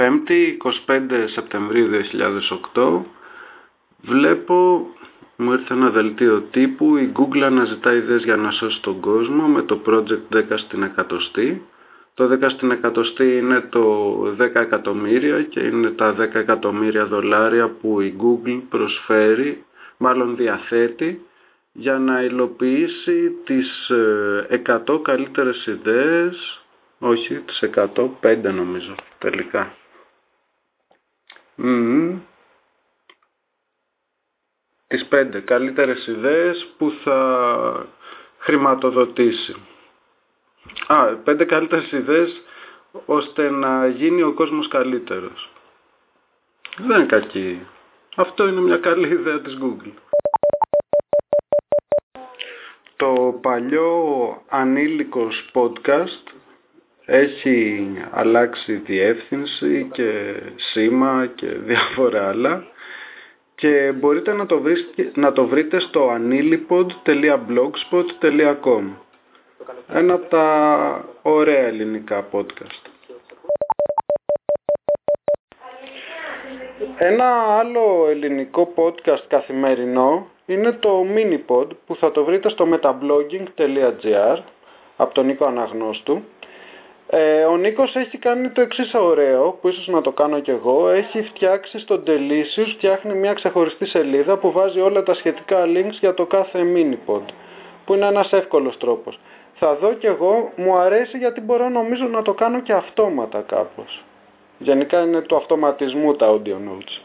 5η 25 Σεπτεμβρίου 2008 βλέπω, μου ήρθε ένα δελτίο τύπου, η Google αναζητά ιδέες για να σώσει τον κόσμο με το project 10 στην εκατοστή. Το 10 στην εκατοστή είναι το 10 εκατομμύρια και είναι τα 10 εκατομμύρια δολάρια που η Google προσφέρει, μάλλον διαθέτει, για να υλοποιήσει τις 100 καλύτερες ιδέες, όχι τις 105 νομίζω τελικά. Τις 5 καλύτερες ιδέες που θα χρηματοδοτήσει. 5 καλύτερες ιδέες ώστε να γίνει ο κόσμος καλύτερος. Δεν είναι κακή. Αυτό είναι μια καλή ιδέα της Google. Το παλιό ανήλικος podcast έχει αλλάξει διεύθυνση και σήμα και διάφορα άλλα και μπορείτε να το βρείτε στο anilipod.blogspot.com. Ένα από τα ωραία ελληνικά podcast. Ένα άλλο ελληνικό podcast καθημερινό είναι το Minipod που θα το βρείτε στο metablogging.gr από τον Νίκο Αναγνώστου. Ο Νίκος έχει κάνει το εξής ωραίο, που ίσως να το κάνω κι εγώ. Έχει φτιάξει στο Delicious, φτιάχνει μια ξεχωριστή σελίδα που βάζει όλα τα σχετικά links για το κάθε Minipod, που είναι ένας εύκολος τρόπος. Θα δω κι εγώ, μου αρέσει γιατί μπορώ νομίζω να το κάνω και αυτόματα κάπως. Γενικά είναι του αυτοματισμού τα audio notes.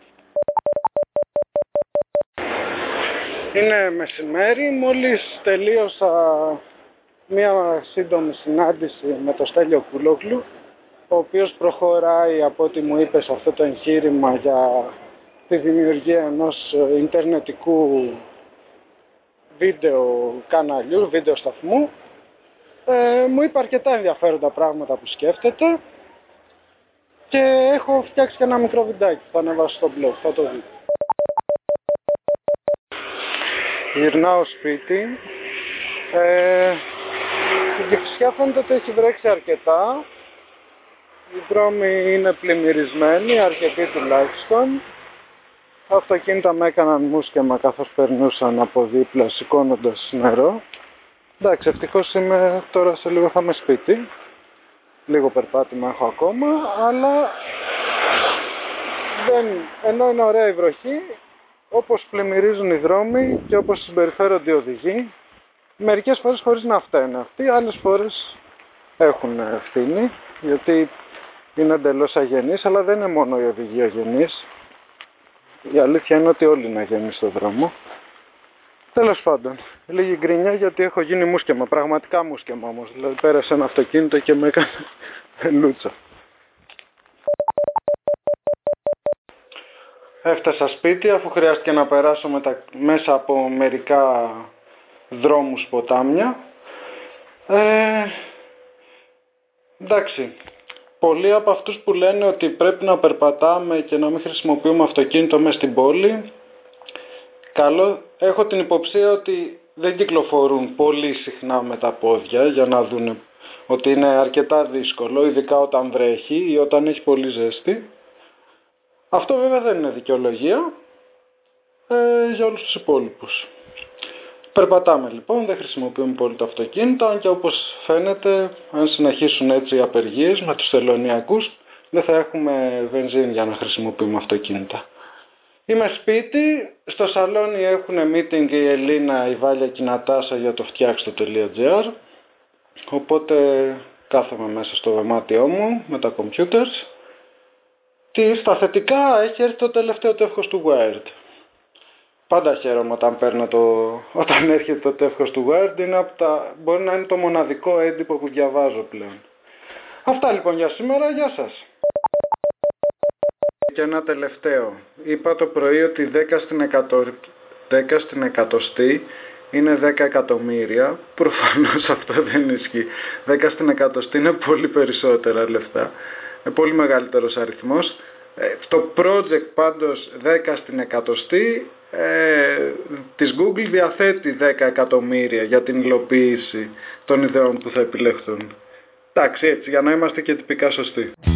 Είναι μεσημέρι, μόλις τελείωσα μία σύντομη συνάντηση με τον Στέλιο Κουλόγλου, ο οποίος προχωράει από ό,τι μου είπε σε αυτό το εγχείρημα για τη δημιουργία ενός ιντερνετικού βίντεο καναλιού, βίντεο σταθμού. Μου είπε αρκετά ενδιαφέροντα πράγματα που σκέφτεται και έχω φτιάξει και ένα μικρό βιντεάκι που θα ανεβάσω στο blog, θα το δείτε. Γυρνάω σπίτι. Στην Κηφισιά φαίνεται ότι έχει βρέξει αρκετά. Οι δρόμοι είναι πλημμυρισμένοι, αρκετοί τουλάχιστον. Τα αυτοκίνητα με έκαναν μουσκεμα καθώς περνούσαν από δίπλα σηκώνοντας νερό. Εντάξει, ευτυχώς είμαι τώρα, σε λίγο θα είμαι σπίτι. Λίγο περπάτημα έχω ακόμα, αλλά ενώ είναι ωραία η βροχή, όπως πλημμυρίζουν οι δρόμοι και όπως συμπεριφέρονται οι οδηγοί, μερικές φορές χωρίς να φταίνε αυτοί, άλλες φορές έχουν ευθύνη, γιατί είναι εντελώς αγενείς, αλλά δεν είναι μόνο οι οδηγοί αγενείς. Η αλήθεια είναι ότι όλοι είναι αγενείς στον δρόμο. Τέλος πάντων, λίγη γκρινιά γιατί έχω γίνει μουσκεμα, πραγματικά μουσκεμα όμως, δηλαδή πέρασε ένα αυτοκίνητο και με έκανε λούτσα. Έφτασα σπίτι αφού χρειάστηκε να περάσω μέσα από μερικά δρόμους ποτάμια. Εντάξει, πολλοί από αυτούς που λένε ότι πρέπει να περπατάμε και να μην χρησιμοποιούμε αυτοκίνητο μέσα στην πόλη, έχω την υποψία ότι δεν κυκλοφορούν πολύ συχνά με τα πόδια για να δουν ότι είναι αρκετά δύσκολο, ειδικά όταν βρέχει ή όταν έχει πολύ ζέστη. Αυτό βέβαια δεν είναι δικαιολογία για όλους τους υπόλοιπους. Περπατάμε λοιπόν, δεν χρησιμοποιούμε πολύ το αυτοκίνητο, αν και όπως φαίνεται, αν συνεχίσουν έτσι οι απεργίες με τους τελωνειακούς, δεν θα έχουμε βενζίνη για να χρησιμοποιούμε αυτοκίνητα. Είμαι σπίτι, στο σαλόνι έχουν meeting η Ελίνα, η Βάλια και η Νατάσα για το φτιάξτε.gr, οπότε κάθομαι μέσα στο δωμάτιό μου με τα computers. Στα θετικά έχει έρθει το τελευταίο τεύχος του Wired. Πάντα χαίρομαι όταν έρχεται το τεύχος του Wired, μπορεί να είναι το μοναδικό έντυπο που διαβάζω πλέον. Αυτά λοιπόν για σήμερα, γεια σας. Και ένα τελευταίο. Είπα το πρωί ότι 10 στην εκατοστή είναι 10 εκατομμύρια. Προφανώς αυτό δεν ισχύει. 10 στην εκατοστή είναι πολύ περισσότερα λεφτά. Είναι πολύ μεγαλύτερος αριθμός. Το project πάντως 10 στην εκατοστή της Google διαθέτει 10 εκατομμύρια για την υλοποίηση των ιδεών που θα επιλεχθούν. Εντάξει, έτσι, για να είμαστε και τυπικά σωστοί.